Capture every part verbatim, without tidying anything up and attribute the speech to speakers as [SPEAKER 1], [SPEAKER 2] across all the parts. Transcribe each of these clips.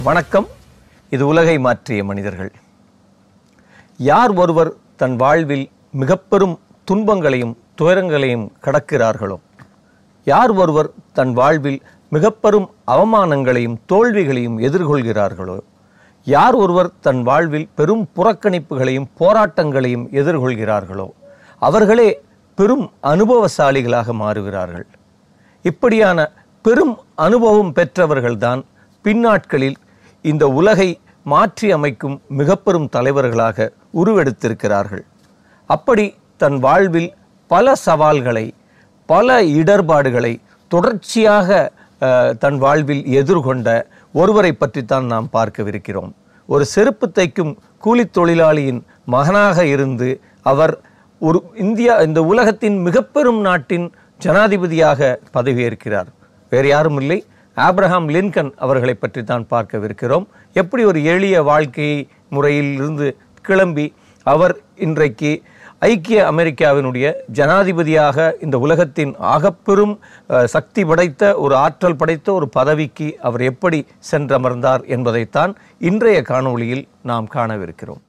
[SPEAKER 1] வணக்கம். இது உலகை மாற்றிய மனிதர்கள். யார் ஒருவர் தன் வாழ்வில் மிக பெரும் துன்பங்களையும் துயரங்களையும் கடக்கிறார்களோ, யார் ஒருவர் தன் வாழ்வில் மிக பெரும் அவமானங்களையும் தோல்விகளையும் எதிர்கொள்கிறார்களோ, யார் ஒருவர் தன் வாழ்வில் பெரும் புறக்கணிப்புகளையும் போராட்டங்களையும் எதிர்கொள்கிறார்களோ, அவர்களே பெரும் அனுபவசாலிகளாக மாறுகிறார்கள். இப்படியான பெரும் அனுபவம் பெற்றவர்கள்தான் பின்னாட்களில் இந்த உலகை மாற்றி அமைக்கும் மிக பெரும் தலைவர்களாக உருவெடுத்திருக்கிறார்கள். அப்படி தன் வாழ்வில் பல சவால்களை, பல இடர்பாடுகளை தொடர்ச்சியாக தன் வாழ்வில் எதிர்கொண்ட ஒருவரை பற்றித்தான் நாம் பார்க்கவிருக்கிறோம். ஒரு செருப்பு தைக்கும் கூலி தொழிலாளியின் மகனாக இருந்து அவர் ஒரு இந்தியா இந்த உலகத்தின் மிக பெரும் நாட்டின் ஜனாதிபதியாக பதவியேற்கிறார். வேறு யாரும் இல்லை, ஆப்ரஹாம் லின்கன் அவர்களை பற்றி தான் பார்க்கவிருக்கிறோம். எப்படி ஒரு எளிய வாழ்க்கை முறையில் இருந்து கிளம்பி அவர் இன்றைக்கு ஐக்கிய அமெரிக்காவினுடைய ஜனாதிபதியாக இந்த உலகத்தின் ஆகப்பெரும் சக்தி படைத்த ஒரு ஆற்றல் படைத்த ஒரு பதவிக்கு அவர் எப்படி சென்றமர்ந்தார் என்பதைத்தான் இன்றைய காணொளியில் நாம் காணவிருக்கிறோம்.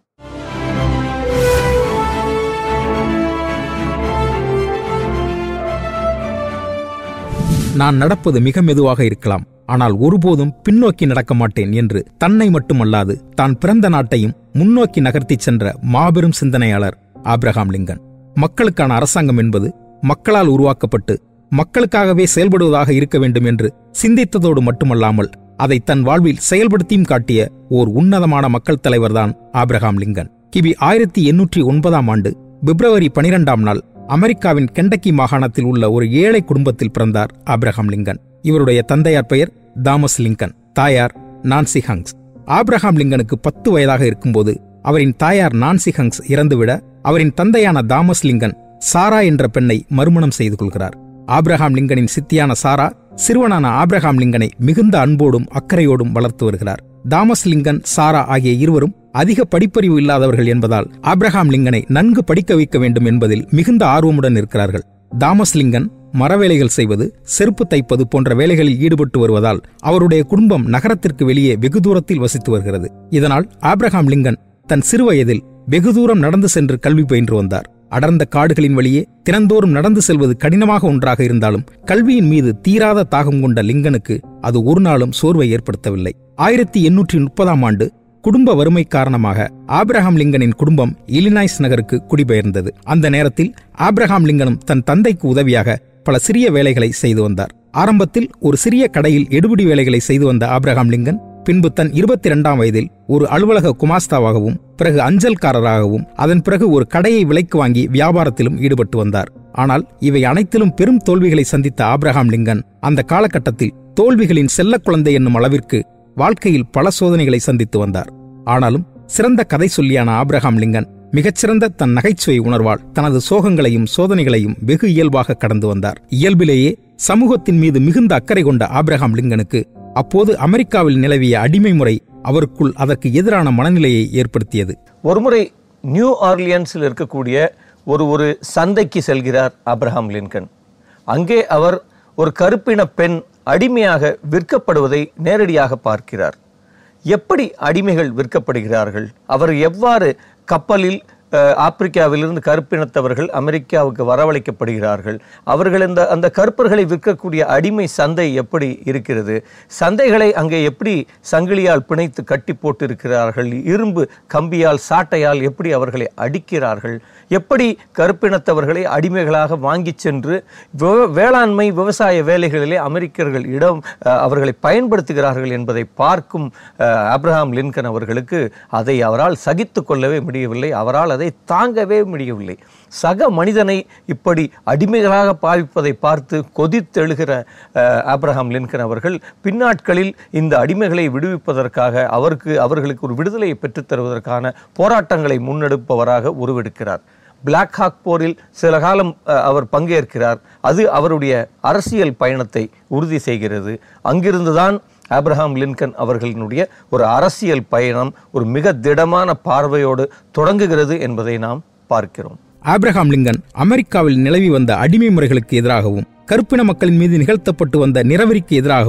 [SPEAKER 2] நான் நடப்பது மிக மெதுவாக இருக்கலாம், ஆனால் ஒருபோதும் பின்னோக்கி நடக்க மாட்டேன் என்று தன்னை மட்டுமல்லாது தான் பிறந்த நாட்டையும் முன்னோக்கி நகர்த்திச் சென்ற மாபெரும் சிந்தனையாளர் ஆப்ரஹாம் லிங்கன். மக்களுக்கான அரசாங்கம் என்பது மக்களால் உருவாக்கப்பட்டு மக்களுக்காகவே செயல்படுவதாக இருக்க வேண்டும் என்று சிந்தித்ததோடு மட்டுமல்லாமல் அதை தன் வாழ்வில் செயல்படுத்தியும் காட்டிய ஓர் உன்னதமான மக்கள் தலைவர்தான் ஆப்ரஹாம் லிங்கன். கிபி ஆயிரத்தி எண்ணூற்றி ஒன்பதாம் ஆண்டு பிப்ரவரி பனிரெண்டாம் நாள் அமெரிக்காவின் கெண்டக்கி மாகாணத்தில் உள்ள ஒரு ஏழை குடும்பத்தில் பிறந்தார் ஆப்ரஹாம் லிங்கன். இவருடைய தந்தையார் பெயர் தாமஸ் லிங்கன், தாயார் நான்சி ஹங்ஸ். ஆப்ரஹாம் லிங்கனுக்கு பத்து வயதாக இருக்கும்போது அவரின் தாயார் நான்சி ஹங்ஸ் இறந்துவிட அவரின் தந்தையான தாமஸ் லிங்கன் சாரா என்ற பெண்ணை மறுமணம் செய்து கொள்கிறார். ஆப்ரஹாம் லிங்கனின் சித்தியான சாரா சிறுவனான ஆப்ரஹாம் லிங்கனை மிகுந்த அன்போடும் அக்கறையோடும் வளர்த்து வருகிறார். தாமஸ் லிங்கன், சாரா ஆகிய இருவரும் அதிக படிப்பறிவு இல்லாதவர்கள் என்பதால் ஆப்ரஹாம் லிங்கனை நன்கு படிக்க வைக்க வேண்டும் என்பதில் மிகுந்த ஆர்வமுடன் இருக்கிறார்கள். தாமஸ் லிங்கன் மரவேலைகள் செய்வது, செருப்பு தைப்பது போன்ற வேலைகளில் ஈடுபட்டு வருவதால் அவருடைய குடும்பம் நகரத்திற்கு வெளியே வெகு தூரத்தில் வசித்து வருகிறது. இதனால் ஆப்ரஹாம் லிங்கன் தன் சிறுவயதில் வெகு தூரம் நடந்து சென்று கல்வி பயின்று வந்தார். அடர்ந்த காடுகளின் வழியே தினந்தோறும் நடந்து செல்வது கடினமாக ஒன்றாக இருந்தாலும் கல்வியின் மீது தீராத தாகம் கொண்ட லிங்கனுக்கு அது ஒரு நாளும் சோர்வை ஏற்படுத்தவில்லை. ஆயிரத்தி எண்ணூற்றி முப்பதாம் ஆண்டு குடும்ப வறுமை காரணமாக ஆப்ரஹாம் லிங்கனின் குடும்பம் இல்லினாய்ஸ் நகருக்கு குடிபெயர்ந்தது. அந்த நேரத்தில் ஆப்ரஹாம் லிங்கனும் தன் தந்தைக்கு உதவியாக பல சிறிய வேலைகளை செய்து வந்தார். ஆரம்பத்தில் ஒரு சிறிய கடையில் எடுபிடி வேலைகளை செய்து வந்த ஆப்ரஹாம் லிங்கன் பின்பு தன் இருபத்தி இரண்டாம் வயதில் ஒரு அலுவலக குமாஸ்தாவாகவும், பிறகு அஞ்சல்காரராகவும், அதன் பிறகு ஒரு கடையை விலைக்கு வாங்கி வியாபாரத்திலும் ஈடுபட்டு வந்தார். ஆனால் இவை அனைத்திலும் பெரும் தோல்விகளை சந்தித்த ஆப்ரஹாம் லிங்கன் அந்த காலகட்டத்தில் தோல்விகளின் செல்ல குழந்தை என்னும் அளவிற்கு வாழ்க்கையில் பல சோதனைகளை சந்தித்து வந்தார். ஆனாலும் சிறந்த கதை சொல்லியான ஆப்ரஹாம் லிங்கன் மிகச்சிறந்த தன் நகைச்சுவை உணர்வால் தனது சோகங்களையும் சோதனைகளையும் வெகு இயல்பாக கடந்து வந்தார். இயல்பிலேயே சமூகத்தின் மீது மிகுந்த அக்கறை கொண்ட ஆப்ரஹாம் லிங்கனுக்கு அப்போது அமெரிக்காவில் நிலவிய அடிமை முறை அவருக்குள் அதற்கு எதிரான மனநிலையை ஏற்படுத்தியது.
[SPEAKER 1] ஒருமுறை நியூ ஆர்லியன்ஸில் இருக்கக்கூடிய ஒரு ஒரு சந்தைக்கு செல்கிறார் ஆப்ரஹாம் லிங்கன். அங்கே அவர் ஒரு கருப்பின பெண் அடிமையாக விற்கப்படுவதை நேரடியாக பார்க்கிறார். எப்படி அடிமைகள் விற்கப்படுகிறார்கள், அவர் எவ்வாறு கப்பலில் ஆப்பிரிக்காவிலிருந்து கருப்பினத்தவர்கள் அமெரிக்காவுக்கு வரவழைக்கப்படுகிறார்கள், அவர்கள் இந்த அந்த கருப்பர்களை விற்கக்கூடிய அடிமை சந்தை எப்படி இருக்கிறது, சந்தைகளை அங்கே எப்படி சங்கிலியால் பிணைத்து கட்டி போட்டு இருக்கிறார்கள், இரும்பு கம்பியால் சாட்டையால் எப்படி அவர்களை அடிக்கிறார்கள், எப்படி கருப்பினத்தவர்களை அடிமைகளாக வாங்கி சென்று வேளாண்மை விவசாய வேலைகளிலே அமெரிக்கர்கள் இடம் அவர்களை பயன்படுத்துகிறார்கள் என்பதை பார்க்கும் ஆப்ரஹாம் லிங்கன் அவர்களுக்கு அதை அவரால் சகித்து கொள்ளவே முடியவில்லை. அவரால் அதை தாங்கவே முடியவில்லை. சக மனிதனை இப்படி அடிமைகளாக பாவிப்பதை பார்த்து கொதித்தெழுகிற ஆப்ரஹாம் லிங்கன் அவர்கள் பின்னாட்களில் இந்த அடிமைகளை விடுவிப்பதற்காக அவருக்கு அவர்களுக்கு ஒரு விடுதலையை பெற்றுத் தருவதற்கான போராட்டங்களை முன்னெடுப்பவராக உருவெடுக்கிறார். பிளாக் ஹாக் போரில் சில காலம் அவர் பங்கேற்கிறார். அது அவருடைய அரசியல் பயணத்தை உறுதி செய்கிறது. அங்கிருந்துதான் ஆப்ரஹாம் லிங்கன் அவர்களினுடைய ஒரு அரசியல் பயணம் ஒரு மிக திடமான பார்வையோடு தொடங்குகிறது என்பதை நாம் பார்க்கிறோம்.
[SPEAKER 2] ஆப்ரஹாம் லிங்கன் அமெரிக்காவில் நிலவி வந்த அடிமை முறைகளுக்கு எதிராகவும் கருப்பின மக்களின் மீது நிகழ்த்தப்பட்டு வந்த நிறவெறிக்கு எதிராகவும்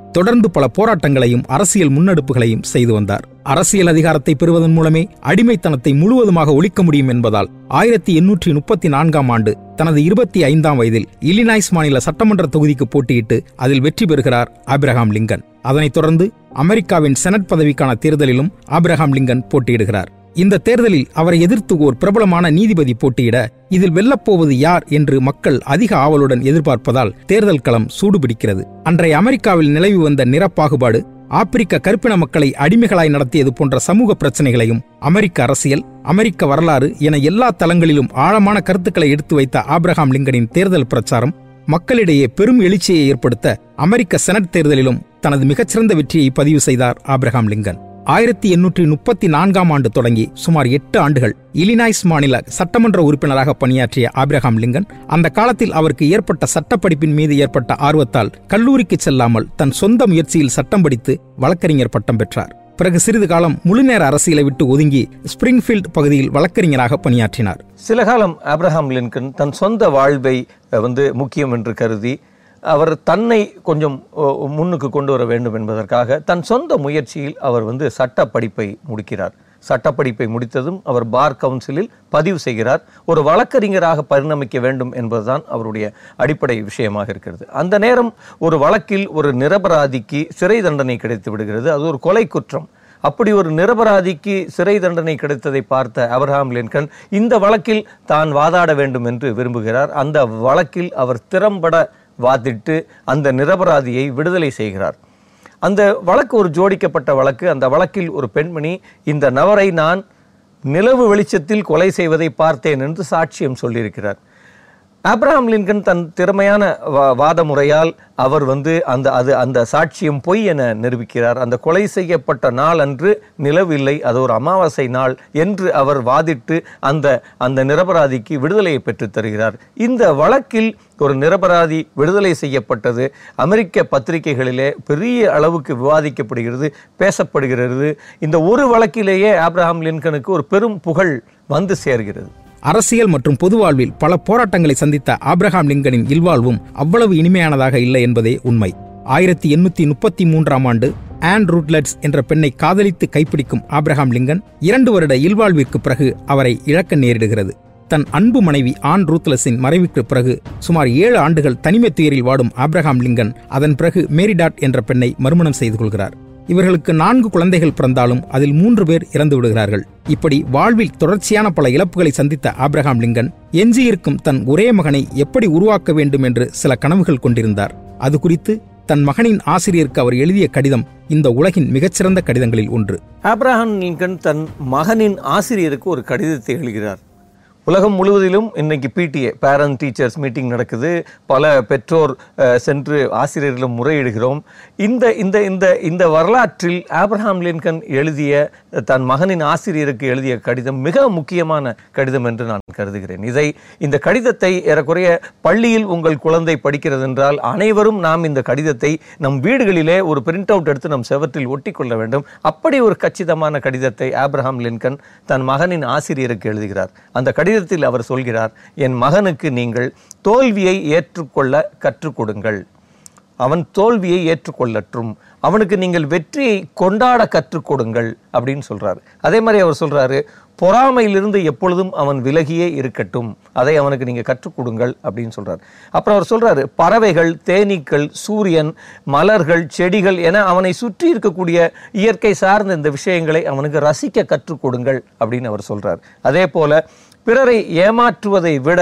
[SPEAKER 2] தொடர்ந்து பல போராட்டங்களையும் அரசியல் முன்னெடுப்புகளையும் செய்து வந்தார். அரசியல் அதிகாரத்தை பெறுவதன் மூலமே அடிமைத்தனத்தை முழுவதுமாக ஒழிக்க முடியும் என்பதால் ஆயிரத்தி எண்ணூற்றி முப்பத்தி நான்காம் ஆண்டு தனது இருபத்தி ஐந்தாம் வயதில் இல்லினாய்ஸ் மாநில சட்டமன்ற தொகுதிக்கு போட்டியிட்டு அதில் வெற்றி பெறுகிறார் ஆபிரகாம் லிங்கன். அதனைத் தொடர்ந்து அமெரிக்காவின் செனட் பதவிக்கான தேர்தலிலும் ஆபிரகாம் லிங்கன் போட்டியிடுகிறார். இந்த தேர்தலில் அவரை எதிர்த்து ஓர் பிரபலமான நீதிபதி போட்டியிட இதில் வெல்லப்போவது யார் என்று மக்கள் அதிக ஆவலுடன் எதிர்பார்ப்பதால் தேர்தல் களம் சூடுபிடிக்கிறது. அன்றைய அமெரிக்காவில் நிலவி வந்த நிறப்பாகுபாடு, ஆப்பிரிக்க கருப்பின மக்களை அடிமைகளாய் நடத்தியது போன்ற சமூக பிரச்சனைகளையும் அமெரிக்க அரசியல், அமெரிக்க வரலாறு என எல்லா தளங்களிலும் ஆழமான கருத்துக்களை எடுத்து வைத்த ஆபிரகாம் லிங்கனின் தேர்தல் பிரச்சாரம் மக்களிடையே பெரும் எழுச்சியை ஏற்படுத்த அமெரிக்க செனட் தேர்தலிலும் தனது மிகச்சிறந்த வெற்றியை பதிவு செய்தார் ஆபிரகாம் லிங்கன். ஆயிரத்தி எண்ணூற்றி முப்பத்தி நான்காம் ஆண்டு தொடங்கி சுமார் எட்டு ஆண்டுகள் இல்லினாய்ஸ் மாநில சட்டமன்ற உறுப்பினராக பணியாற்றிய ஆபிரகாம் லிங்கன் அந்த காலத்தில் அவருக்கு ஏற்பட்ட சட்டப்படிப்பின் மீது ஏற்பட்ட ஆர்வத்தால் கல்லூரிக்கு செல்லாமல் தன் சொந்த முயற்சியில் சட்டம் படித்து வழக்கறிஞர் பட்டம் பெற்றார். பிறகு சிறிது காலம் முழுநேர அரசியலை விட்டு ஒதுங்கி ஸ்பிரிங்ஃபீல்ட் பகுதியில் வழக்கறிஞராக பணியாற்றினார்.
[SPEAKER 1] சில காலம் ஆபிரகாம் லிங்கன் தன் சொந்த வாழ்வை வந்து முக்கியம் என்று கருதி அவர் தன்னை கொஞ்சம் முன்னுக்கு கொண்டு வர வேண்டும் என்பதற்காக தன் சொந்த முயற்சியில் அவர் வந்து சட்ட படிப்பை முடிக்கிறார். சட்டப்படிப்பை முடித்ததும் அவர் பார் கவுன்சிலில் பதிவு செய்கிறார். ஒரு வழக்கறிஞராக பரிணமிக்க வேண்டும் என்பதுதான் அவருடைய அடிப்படை விஷயமாக இருக்கிறது. அந்த நேரம் ஒரு வழக்கில் ஒரு நிரபராதிக்கு சிறை தண்டனை கிடைத்து விடுகிறது. அது ஒரு கொலை குற்றம். அப்படி ஒரு நிரபராதிக்கு சிறை தண்டனை கிடைத்ததை பார்த்த ஆபிரகாம் லிங்கன் இந்த வழக்கில் தான் வாதாட வேண்டும் என்று விரும்புகிறார். அந்த வழக்கில் அவர் திறம்பட வாதிட்டு அந்த நிரபராதியை விடுதலை செய்கிறார். அந்த வழக்கு ஒரு ஜோடிக்கப்பட்ட வழக்கு. அந்த வழக்கில் ஒரு பெண்மணி இந்த நபரை நான் நிலவு வெளிச்சத்தில் கொலை செய்வதை பார்த்தேன் என்று சாட்சியம் சொல்லியிருக்கிறார். ஆபிரகாம் லிங்கன் தன் திறமையான வாத முறையால் அவர் வந்து அந்த அது அந்த சாட்சியம் பொய் என நிரூபிக்கிறார். அந்த கொலை செய்யப்பட்ட நாள் அன்று நிலவில்லை, அது ஒரு அமாவாசை நாள் என்று அவர் வாதிட்டு அந்த அந்த நிரபராதிக்கு விடுதலையை பெற்றுத் தருகிறார். இந்த வழக்கில் ஒரு நிரபராதி விடுதலை செய்யப்பட்டது அமெரிக்க பத்திரிகைகளிலே பெரிய அளவுக்கு விவாதிக்கப்படுகிறது, பேசப்படுகிறது. இந்த ஒரு வழக்கிலேயே ஆபிரகாம் லிங்கனுக்கு ஒரு பெரும் புகழ் வந்து சேர்கிறது.
[SPEAKER 2] அரசியல் மற்றும் பொது வாழ்வில் பல போராட்டங்களை சந்தித்த ஆபிரகாம் லிங்கனின் இல்வாழ்வும் அவ்வளவு இனிமையானதாக இல்லை என்பதே உண்மை. ஆயிரத்தி எண்ணூத்தி முப்பத்தி மூன்றாம் ஆண்டு ஆன் ரூட்லெட்ஸ் என்ற பெண்ணை காதலித்து கைப்பிடிக்கும் ஆபிரகாம் லிங்கன் இரண்டு வருட இல்வாழ்விற்கு பிறகு அவரை இழக்க நேரிடுகிறது. தன் அன்பு மனைவி ஆன் ரூத்லெஸின் மறைவுக்கு பிறகு சுமார் ஏழு ஆண்டுகள் தனிமை துயரில் வாடும் ஆபிரகாம் லிங்கன் அதன் பிறகு மேரிடாட் என்ற பெண்ணை மறுமணம் செய்து கொள்கிறார். இவர்களுக்கு நான்கு குழந்தைகள் பிறந்தாலும் அதில் மூன்று பேர் இறந்து விடுகிறார்கள். இப்படி வாழ்வில் தொடர்ச்சியான பல இழப்புகளை சந்தித்த ஆபிரகாம் லிங்கன் எஞ்சியிருக்கும் தன் ஒரே மகனை எப்படி உருவாக்க வேண்டும் என்று சில கனவுகள் கொண்டிருந்தார். அது குறித்து தன் மகனின் ஆசிரியருக்கு அவர் எழுதிய கடிதம் இந்த உலகின் மிகச்சிறந்த கடிதங்களில் ஒன்று.
[SPEAKER 1] ஆபிரகாம் லிங்கன் தன் மகனின் ஆசிரியருக்கு ஒரு கடிதத்தை எழுதுகிறார். உலகம் முழுவதிலும் இன்னைக்கு பிடிஏ பேரண்ட் டீச்சர்ஸ் மீட்டிங் நடக்குது. பல பெற்றோர் சென்று ஆசிரியர்களும் முறையிடுகிறோம். இந்த இந்த இந்த இந்த வரலாற்றில் ஆபிரகாம் லிங்கன் எழுதிய தன் மகனின் ஆசிரியருக்கு எழுதிய கடிதம் மிக முக்கியமான கடிதம் என்று நான் கருதுகிறேன். இதை இந்த கடிதத்தை ஏறக்குறைய பள்ளியில் உங்கள் குழந்தை படிக்கிறது என்றால் அனைவரும் நாம் இந்த கடிதத்தை நம் வீடுகளிலே ஒரு பிரிண்ட் அவுட் எடுத்து நம் செவற்றில் ஒட்டி கொள்ள வேண்டும். அப்படி ஒரு கச்சிதமான கடிதத்தை ஆபிரகாம் லிங்கன் தன் மகனின் ஆசிரியருக்கு எழுதுகிறார். அந்த கடிதத்தில் அவர் சொல்கிறார், என் மகனுக்கு நீங்கள் தோல்வியை ஏற்றுக்கொள்ள கற்றுக் கொடுங்கள். அவன் தோல்வியை ஏற்றுக்கொள்ளற்றும். அவனுக்கு நீங்கள் வெற்றியை கொண்டாட கற்றுக் கொடுங்கள் அப்படின்னு சொல்றாரு. அதே மாதிரி அவர் சொல்றாரு, பொறாமையிலிருந்து எப்பொழுதும் அவன் விலகியே இருக்கட்டும், அதை அவனுக்கு நீங்க கற்றுக் கொடுங்கள் அப்படின்னு சொல்றாரு. அப்புறம் அவர் சொல்றாரு, பறவைகள், தேனீக்கள், சூரியன், மலர்கள், செடிகள் என அவனை சுற்றி இருக்கக்கூடிய இயற்கை சார்ந்த இந்த விஷயங்களை அவனுக்கு ரசிக்க கற்றுக் கொடுங்கள் அப்படின்னு அவர் சொல்றார். அதே போல பிறரை ஏமாற்றுவதை விட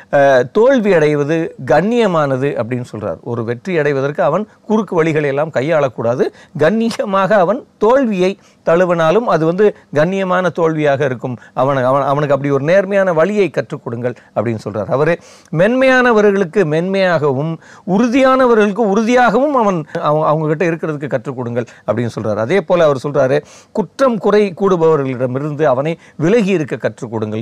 [SPEAKER 1] தோல்வி அடைவது கண்ணியமானது அப்படின்னு சொல்றார். ஒரு வெற்றி அடைவதற்கு அவன் குறுக்கு வழிகளை எல்லாம் கையாளக்கூடாது. கண்ணியமாக அவன் தோல்வியை தழுவினாலும் அது வந்து கண்ணியமான தோல்வியாக இருக்கும். அவனுக்கு அவன் அவனுக்கு அப்படி ஒரு நேர்மையான வழியை கற்றுக் கொடுங்கள் அப்படின்னு சொல்றார். அவரு மென்மையானவர்களுக்கு மென்மையாகவும் உறுதியானவர்களுக்கு உறுதியாகவும் அவன் அவங்க கிட்ட இருக்கிறதுக்கு கற்றுக் கொடுங்கள் அப்படின்னு சொல்றாரு. அதே போல அவர் சொல்றாரு, குற்றம் குறை கூடுபவர்களிடமிருந்து அவனை விலகி இருக்க கற்றுக் கொடுங்கள்னு சொல்றாரு.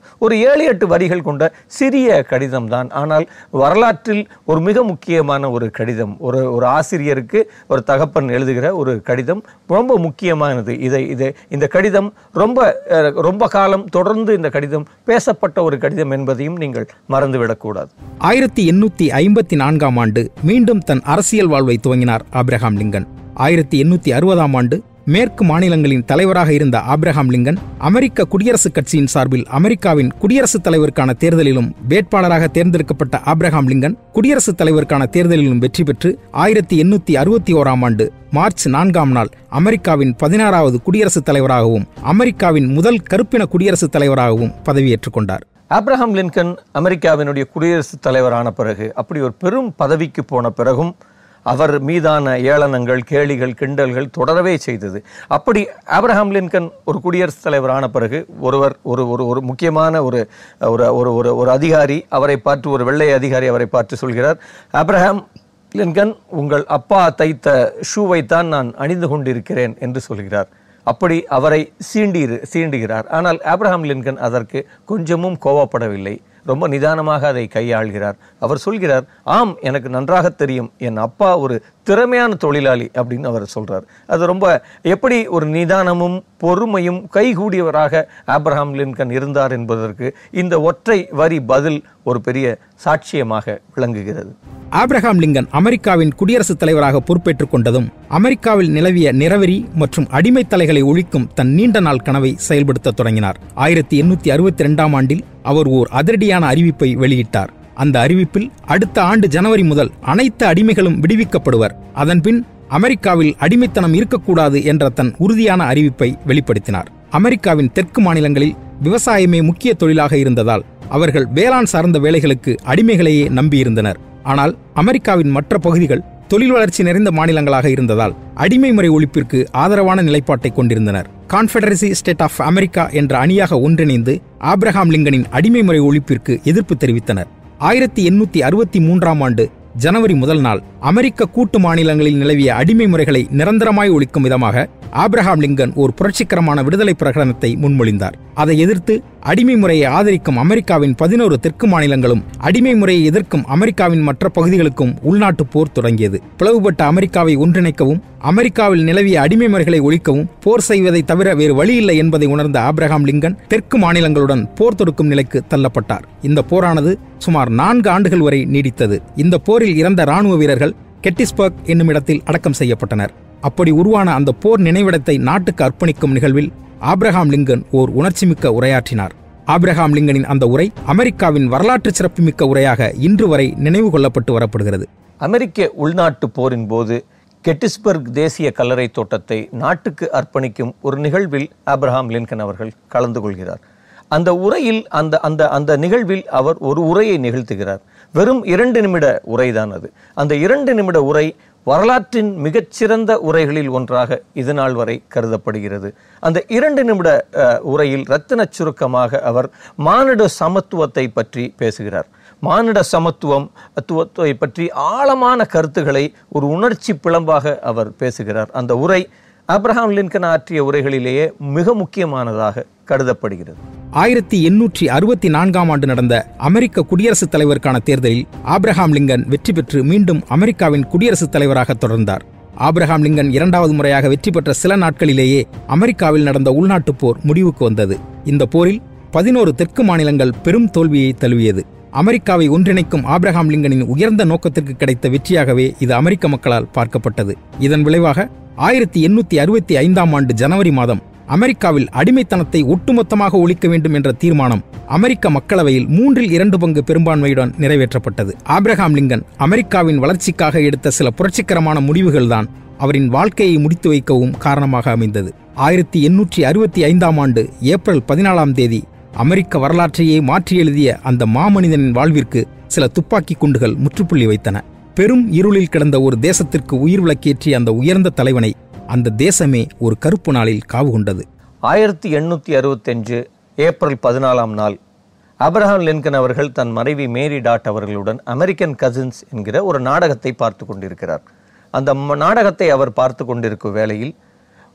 [SPEAKER 1] ஒரு ஏழு எட்டு வரிகள் கொண்ட சிறிய கடிதம் தான். ஆனால் வரலாற்றில் ஒரு மிக முக்கியமான ஒரு கடிதம். ஒரு ஒரு ஆசிரியருக்கு ஒரு தகப்பன் எழுதுகிற ஒரு கடிதம் ரொம்ப முக்கியமானது. இதை இதை இந்த கடிதம் ரொம்ப ரொம்ப காலம் தொடர்ந்து இந்த கடிதம் பேசப்பட்ட ஒரு கடிதம் என்பதையும் நீங்கள் மறந்துவிடக்கூடாது.
[SPEAKER 2] ஆயிரத்தி எண்ணூத்தி ஐம்பத்தி நான்காம் ஆண்டு மீண்டும் தன் அரசியல் வாழ்வை துவங்கினார் ஆப்ரஹாம் லிங்கன். ஆயிரத்தி எண்ணூத்தி அறுபதாம் ஆண்டு மேற்கு மாநிலங்களின் தலைவராக இருந்த ஆப்ரஹாம் லிங்கன் அமெரிக்க குடியரசுக் கட்சியின் சார்பில் அமெரிக்காவின் குடியரசுத் தலைவருக்கான தேர்தலிலும் வேட்பாளராக தேர்ந்தெடுக்கப்பட்ட ஆப்ரஹாம் லிங்கன் குடியரசுத் தலைவருக்கான தேர்தலிலும் வெற்றி பெற்று ஆயிரத்தி எண்ணூத்தி அறுபத்தி ஓராம் ஆண்டு மார்ச் நான்காம் நாள் அமெரிக்காவின் பதினாறாவது குடியரசுத் தலைவராகவும் அமெரிக்காவின் முதல் கருப்பின குடியரசுத் தலைவராகவும் பதவியேற்றுக் கொண்டார்.
[SPEAKER 1] ஆப்ரஹாம் லிங்கன் அமெரிக்காவினுடைய குடியரசுத் தலைவரான பிறகு, அப்படி ஒரு பெரும் பதவிக்கு போன பிறகும் அவர் மீதான ஏளனங்கள், கேலிகள், கிண்டல்கள் தொடரவே செய்தது. அப்படி ஆப்ரஹாம் லிங்கன் ஒரு குடியரசுத் தலைவரான பிறகு ஒருவர் ஒரு ஒரு ஒரு முக்கியமான ஒரு ஒரு ஒரு ஒரு அதிகாரி அவரை பார்த்து, ஒரு வெள்ளை அதிகாரி அவரை பார்த்து சொல்கிறார், ஆப்ரஹாம் லிங்கன், உங்கள் அப்பா தைத்த ஷூவைத்தான் நான் அணிந்து கொண்டிருக்கிறேன் என்று சொல்கிறார். அப்படி அவரை சீண்டி சீண்டுகிறார். ஆனால் ஆப்ரஹாம் லிங்கன் அதற்கு கொஞ்சமும் கோபப்படவில்லை. ரொம்ப நிதானமாக அதை கையாள்கிறார். அவர் சொல்கிறார், ஆம், எனக்கு நன்றாக தெரியும், என் அப்பா ஒரு திறமையான தொழிலாளி அப்படின்னு அவர் சொல்றார். அது ரொம்ப எப்படி ஒரு நிதானமும் பொறுமையும் கைகூடியவராக ஆப்ரஹாம் லிங்கன் இருந்தார் என்பதற்கு இந்த ஒற்றை வரி பதில் ஒரு பெரிய சாட்சியமாக விளங்குகிறது.
[SPEAKER 2] ஆப்ரஹாம் லிங்கன் அமெரிக்காவின் குடியரசுத் தலைவராக பொறுப்பேற்றுக் கொண்டதும் அமெரிக்காவில் நிலவிய நிறவெறி மற்றும் அடிமைத் தலைகளை ஒழிக்கும் தன் நீண்ட நாள் கனவை செயல்படுத்த தொடங்கினார். ஆயிரத்தி எண்ணூத்தி அறுபத்தி இரண்டாம் ஆண்டில் அவர் ஓர் அதிரடியான அறிவிப்பை வெளியிட்டார். அந்த அறிவிப்பில் அடுத்த ஆண்டு ஜனவரி முதல் அனைத்து அடிமைகளும் விடுவிக்கப்படுவர், அதன்பின் அமெரிக்காவில் அடிமைத்தனம் இருக்கக்கூடாது என்ற தன் உறுதியான அறிவிப்பை வெளிப்படுத்தினார். அமெரிக்காவின் தெற்கு மாநிலங்களில் விவசாயமே முக்கிய தொழிலாக இருந்ததால் அவர்கள் வேளாண் சார்ந்த வேலைகளுக்கு அடிமைகளையே நம்பியிருந்தனர். ஆனால் அமெரிக்காவின் மற்ற பகுதிகள் தொழில் வளர்ச்சி நிறைந்த மாநிலங்களாக இருந்ததால் அடிமை முறை ஒழிப்பிற்கு ஆதரவான நிலைப்பாட்டை கொண்டிருந்தனர். கான்ஃபெடரசி ஸ்டேட் ஆஃப் அமெரிக்கா என்ற அணியாக ஒன்றிணைந்து ஆப்ரஹாம் லிங்கனின் அடிமை முறை ஒழிப்பிற்கு எதிர்ப்பு தெரிவித்தனர். ஆயிரத்தி எண்ணூத்தி அறுபத்தி மூன்றாம் ஆண்டு ஜனவரி முதல் நாள் அமெரிக்க கூட்டு மாநிலங்களில் நிலவிய அடிமை முறைகளை நிரந்தரமாய் ஒழிக்கும் விதமாக ஆப்ரஹாம் லிங்கன் ஒரு புரட்சிகரமான விடுதலை பிரகடனத்தை முன்மொழிந்தார். அதை எதிர்த்து அடிமை முறையை ஆதரிக்கும் அமெரிக்காவின் பதினோரு தெற்கு மாநிலங்களும் அடிமை முறையை எதிர்க்கும் அமெரிக்காவின் மற்ற பகுதிகளுக்கும் உள்நாட்டு போர் தொடங்கியது. பிளவுபட்ட அமெரிக்காவை ஒன்றிணைக்கவும் அமெரிக்காவில் நிலவிய அடிமை முறைகளை ஒழிக்கவும் போர் செய்வதை தவிர வேறு வழியில்லை என்பதை உணர்ந்த ஆப்ரஹாம் லிங்கன் தெற்கு மாநிலங்களுடன் போர் தொடுக்கும் நிலைக்கு தள்ளப்பட்டார். இந்த போரானது சுமார் நான்கு ஆண்டுகள் வரை நீடித்தது. இந்த போரில் இறந்த ராணுவ வீரர்கள் கெட்டிஸ்பர்க் என்னும் இடத்தில் அடக்கம் செய்யப்பட்டனர். அப்படி உருவான அந்த போர் நினைவிடத்தை நாட்டுக்கு அர்ப்பணிக்கும் நிகழ்வில் ஆப்ரஹாம் லிங்கன் ஓர் உணர்ச்சிமிக்க உரையாற்றினார். ஆப்ரஹாம் லிங்கனின் அந்த உரை அமெரிக்காவின் வரலாற்று சிறப்புமிக்க உரையாக இன்று வரை நினைவு கொள்ளப்பட்டு வரப்படுகிறது.
[SPEAKER 1] அமெரிக்க உள்நாட்டு போரின் போது கெட்டிஸ்பர்க் தேசிய கல்லறை தோட்டத்தை நாட்டுக்கு அர்ப்பணிக்கும் ஒரு நிகழ்வில் ஆப்ரஹாம் லிங்கன் அவர்கள் கலந்து கொள்கிறார். அந்த உரையில் அந்த அந்த அந்த நிகழ்வில் அவர் ஒரு உரையை நிகழ்த்துகிறார். வெறும் இரண்டு நிமிட உரைதான் அது. அந்த இரண்டு நிமிட உரை வரலாற்றின் மிகச்சிறந்த உரைகளில் ஒன்றாக இதுநாள் வரை கருதப்படுகிறது. அந்த இரண்டு நிமிட உரையில் இரத்தின சுருக்கமாக அவர் மானிட சமத்துவத்தை பற்றி பேசுகிறார். மானிட சமத்துவம் தத்துவத்தை பற்றி ஆழமான கருத்துக்களை ஒரு உணர்ச்சி பிளம்பாக அவர் பேசுகிறார். அந்த உரை ஆப்ரஹாம் லிங்கன் ஆற்றிய உரைகளிலேயே மிக முக்கியமானதாக கருதப்படுகிறது.
[SPEAKER 2] ஆயிரத்தி எண்ணூற்றி அறுபத்தி நான்காம் ஆண்டு நடந்த அமெரிக்க குடியரசுத் தலைவருக்கான தேர்தலில் ஆப்ரஹாம் லிங்கன் வெற்றி பெற்று மீண்டும் அமெரிக்காவின் குடியரசுத் தலைவராக தொடர்ந்தார். ஆப்ரஹாம் லிங்கன் இரண்டாவது முறையாக வெற்றி பெற்ற சில நாட்களிலேயே அமெரிக்காவில் நடந்த உள்நாட்டுப் போர் முடிவுக்கு வந்தது. இந்த போரில் பதினோரு தெற்கு மாநிலங்கள் பெரும் தோல்வியை தழுவியது. அமெரிக்காவை ஒன்றிணைக்கும் ஆப்ரஹாம் லிங்கனின் உயர்ந்த நோக்கத்திற்கு கிடைத்த வெற்றியாகவே இது அமெரிக்க மக்களால் பார்க்கப்பட்டது. இதன் விளைவாக ஆயிரத்தி எண்ணூத்தி அறுபத்தி ஐந்தாம் ஆண்டு ஜனவரி மாதம் அமெரிக்காவில் அடிமைத்தனத்தை ஒட்டுமொத்தமாக ஒழிக்க வேண்டும் என்ற தீர்மானம் அமெரிக்க மக்களவையில் மூன்றில் இரண்டு பங்கு பெரும்பான்மையுடன் நிறைவேற்றப்பட்டது. ஆப்ரஹாம் லிங்கன் அமெரிக்காவின் வளர்ச்சிக்காக எடுத்த சில புரட்சிகரமான முடிவுகள்தான் அவரின் வாழ்க்கையை முடித்து வைக்கவும் காரணமாக அமைந்தது. ஆயிரத்தி எண்ணூற்றி அறுபத்தி ஐந்தாம் ஆண்டு ஏப்ரல் பதினாலாம் தேதி அமெரிக்க வரலாற்றையே மாற்றி எழுதிய அந்த மாமனிதனின் வாழ்விற்கு சில துப்பாக்கி குண்டுகள் முற்றுப்புள்ளி வைத்தன. பெரும் இருளில் கிடந்த ஒரு தேசத்திற்கு உயிர் விளக்கேற்றிய அந்த உயர்ந்த தலைவனை அந்த தேசமே ஒரு கருப்பு நாளில் காவு கொண்டது.
[SPEAKER 1] ஆயிரத்தி எண்ணூற்றி அறுபத்தி அஞ்சு ஏப்ரல் பதினாலாம் நாள் ஆப்ரஹாம் லிங்கன் அவர்கள் தன் மனைவி மேரி டாட் அவர்களுடன் அமெரிக்கன் கசின்ஸ் என்கிற ஒரு நாடகத்தை பார்த்து கொண்டிருக்கிறார். அந்த நாடகத்தை அவர் பார்த்து கொண்டிருக்கும் வேளையில்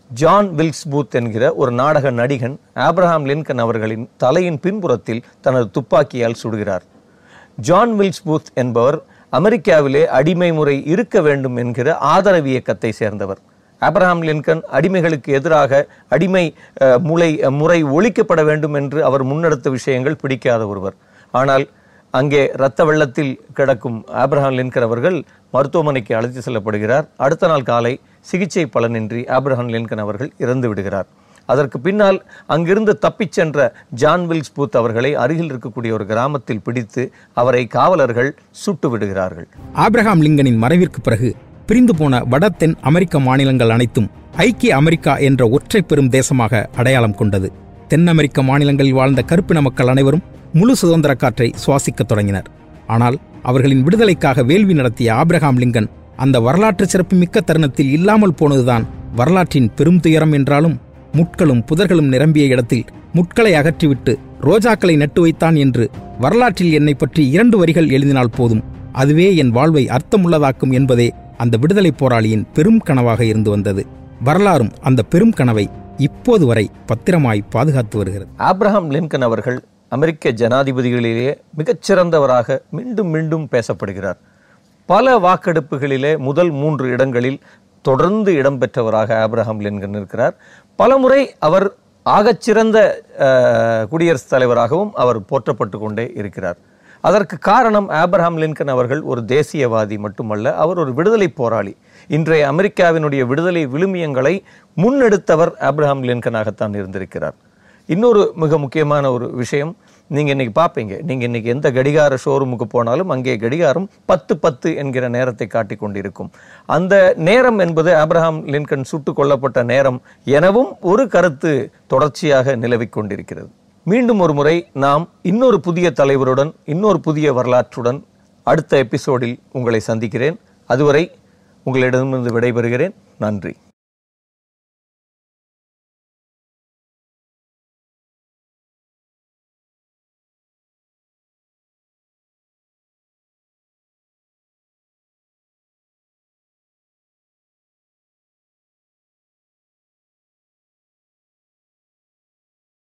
[SPEAKER 1] ஜான் வில்க்ஸ் பூத் என்கிற ஒரு நாடக நடிகன் ஆப்ரஹாம் லின்கன் அவர்களின் தலையின் பின்புறத்தில் தனது துப்பாக்கியால் சுடுகிறார். ஜான் வில்க்ஸ் பூத் என்பவர் அமெரிக்காவிலே அடிமை முறை இருக்க வேண்டும் என்கிற ஆதரவு இயக்கத்தை சேர்ந்தவர். ஆப்ரஹாம் லின்கன் அடிமைகளுக்கு எதிராக அடிமை முறை முறை ஒழிக்கப்பட வேண்டும் என்று அவர் முன்னெடுத்த விஷயங்கள் பிடிக்காத ஒருவர். ஆனால் அங்கே இரத்த வெள்ளத்தில் கிடக்கும் ஆப்ரஹாம் லின்கன் அவர்கள் மருத்துவமனைக்கு அழைத்து செல்லப்படுகிறார். அடுத்த நாள் காலை சிகிச்சை பலனின்றி ஆப்ரஹாம் லின்கன் அவர்கள் இறந்து விடுகிறார். அதற்கு பின்னால் அங்கிருந்து தப்பிச் சென்ற ஜான் வில்க்ஸ் பூத் அவர்களை அருகில் இருக்கக்கூடிய ஒரு கிராமத்தில் பிடித்து அவரை காவலர்கள் சுட்டு விடுகிறார்கள்.
[SPEAKER 2] ஆப்ரஹாம் லிங்கனின் மறைவிற்கு பிறகு பிரிந்து போன வட தென் அமெரிக்க மாநிலங்கள் அனைத்தும் ஐக்கிய அமெரிக்கா என்ற ஒற்றை பெரும் தேசமாக அடையாளம் கொண்டது. தென் அமெரிக்க மாநிலங்களில் வாழ்ந்த கருப்பின மக்கள் அனைவரும் முழு சுதந்திர காற்றை சுவாசிக்கத் தொடங்கினர். ஆனால் அவர்களின் விடுதலைக்காக வேள்வி நடத்திய ஆப்ரஹாம் லிங்கன் அந்த வரலாற்று சிறப்புமிக்க தருணத்தில் இல்லாமல் போனதுதான் வரலாற்றின் பெரும் துயரம் என்றாலும், முட்களும் புதர்களும் நிரம்பிய இடத்தில் முட்களை அகற்றிவிட்டு ரோஜாக்களை நட்டு வைத்தான் என்று வரலாற்றில் என்னை பற்றி இரண்டு வரிகள் எழுதினால் போதும், அதுவே என் வாழ்வை அர்த்தமுள்ளதாக்கும் என்பதே அந்த விடுதலை போராளியின் பெரும் கனவாக இருந்து வந்தது. வரலாறும் அந்த பெரும் கனவை இப்போது வரை பத்திரமாய் பாதுகாத்து வருகிறது.
[SPEAKER 1] ஆப்ரஹாம் லின்கன் அவர்கள் அமெரிக்க ஜனாதிபதிகளிலேயே மிகச்சிறந்தவராக மீண்டும் மீண்டும் பேசப்படுகிறார். பல வாக்கெடுப்புகளிலே முதல் மூன்று இடங்களில் தொடர்ந்து இடம்பெற்றவராக ஆப்ரஹாம் லின்கன் இருக்கிறார். பலமுறை அவர் ஆகச்சிறந்த குடியரசுத் தலைவராகவும் அவர் போற்றப்பட்டு கொண்டே இருக்கிறார். அதற்கு காரணம் ஆப்ரஹாம் லின்கன் அவர்கள் ஒரு தேசியவாதி மட்டுமல்ல, அவர் ஒரு விடுதலை போராளி. இன்றைய அமெரிக்காவினுடைய விடுதலை விழுமியங்களை முன்னெடுத்தவர் ஆப்ரஹாம் லின்கனாகத்தான் இருந்திருக்கிறார். இன்னொரு மிக முக்கியமான ஒரு விஷயம், நீங்கள் இன்னைக்கு பார்ப்பீங்க, நீங்கள் இன்னைக்கு எந்த கடிகார ஷோரூமுக்கு போனாலும் அங்கே கடிகாரம் பத்து பத்து என்கிற நேரத்தை காட்டிக் கொண்டிருக்கும். அந்த நேரம் என்பது ஆப்ரஹாம் லின்கன் சுட்டுக் கொல்லப்பட்ட நேரம் எனவும் ஒரு கருத்து தொடர்ச்சியாக நிலவிக் கொண்டிருக்கிறது. மீண்டும் ஒரு முறை நாம் இன்னொரு புதிய தலைவருடன் இன்னொரு புதிய வரலாற்றுடன் அடுத்த எபிசோடில் உங்களை சந்திக்கிறேன். அதுவரை உங்களிடமிருந்து விடைபெறுகிறேன். நன்றி.